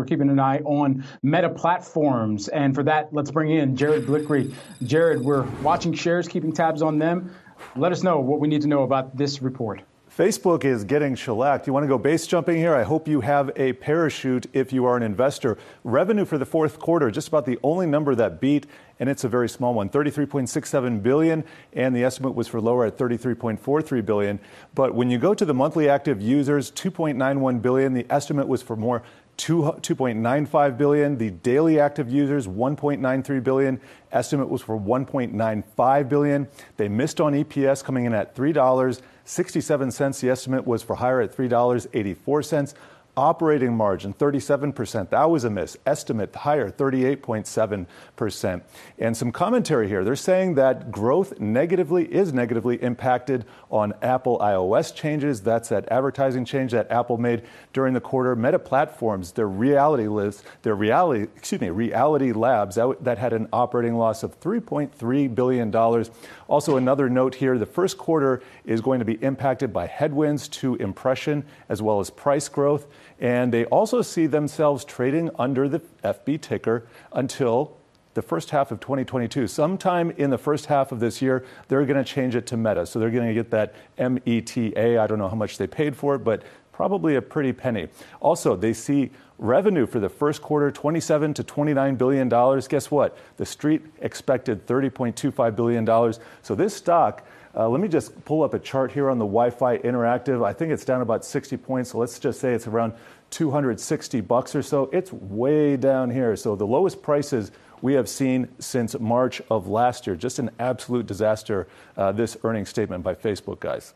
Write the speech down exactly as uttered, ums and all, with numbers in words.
We're keeping an eye on Meta Platforms. And for that, let's bring in Jared Blikre. Jared, we're watching shares, keeping tabs on them. Let us know what we need to know about this report. Facebook is getting shellacked. You want to go base jumping here? I hope you have a parachute if you are an investor. Revenue for the fourth quarter, just about the only number that beat, and it's a very small one, thirty-three point six seven billion dollars, and the estimate was for lower at thirty-three point four three billion dollars. But when you go to the monthly active users, two point nine one billion dollars, the estimate was for more, two point nine five billion dollars. The daily active users, one point nine three billion dollars. Estimate was for one point nine five billion dollars. They missed on E P S, coming in at three dollars and sixty-seven cents. The estimate was for higher at three dollars and eighty-four cents. Operating margin, thirty-seven percent. That was a miss. Estimate higher, thirty-eight point seven percent. And some commentary here. They're saying that growth negatively is negatively impacted on Apple iOS changes. That's that advertising change that Apple made during the quarter. Meta Platforms, their reality list, their reality, excuse me, Reality Labs, that, that had an operating loss of three point three billion dollars. Also, another note here, the first quarter is going to be impacted by headwinds to impression as well as price growth. And they also see themselves trading under the F B ticker until the first half of twenty twenty-two. Sometime in the first half of this year, they're going to change it to Meta. So they're going to get that M E T A. I don't know how much they paid for it, but probably a pretty penny. Also, they see revenue for the first quarter, twenty-seven to twenty-nine billion dollars. Guess what? The street expected thirty point two five billion dollars. So this stock, Uh, let me just pull up a chart here on the Wi-Fi Interactive. I think it's down about sixty points. So let's just say it's around two hundred sixty bucks or so. It's way down here. So the lowest prices we have seen since March of last year. Just an absolute disaster, uh, this earnings statement by Facebook, guys.